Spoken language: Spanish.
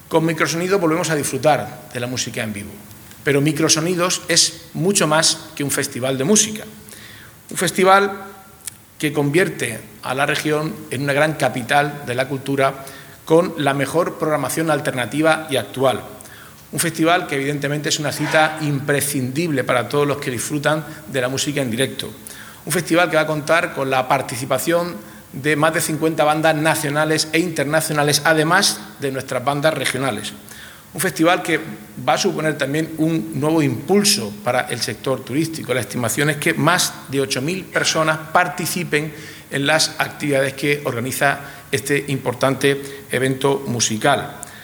Con Microsonidos volvemos a disfrutar de la música en vivo, pero Microsonidos es mucho más que un festival de música. Un festival que convierte a la región en una gran capital de la cultura con la mejor programación alternativa y actual. Un festival que evidentemente es una cita imprescindible para todos los que disfrutan de la música en directo. Un festival que va a contar con la participación de más de 50 bandas nacionales e internacionales, además de nuestras bandas regionales. Un festival que va a suponer también un nuevo impulso para el sector turístico. La estimación es que más de 8.000 personas participen en las actividades que organiza este importante evento musical.